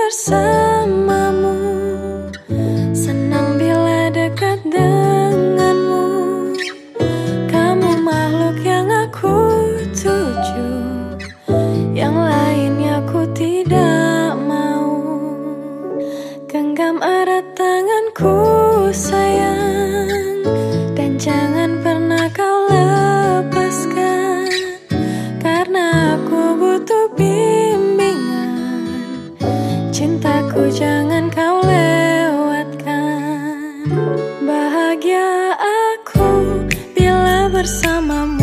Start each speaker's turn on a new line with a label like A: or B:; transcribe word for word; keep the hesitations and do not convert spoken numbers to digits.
A: bersamamu, senang bila dekat denganmu. Kamu makhluk yang aku tuju, yang lainnya ku tidak mau. Genggam erat tanganku sayang, dan jangan pernah kau lepaskan, karena aku butuh bimbingan. Cintaku jangan kau lewatkan. Bahagia aku bila bersamamu,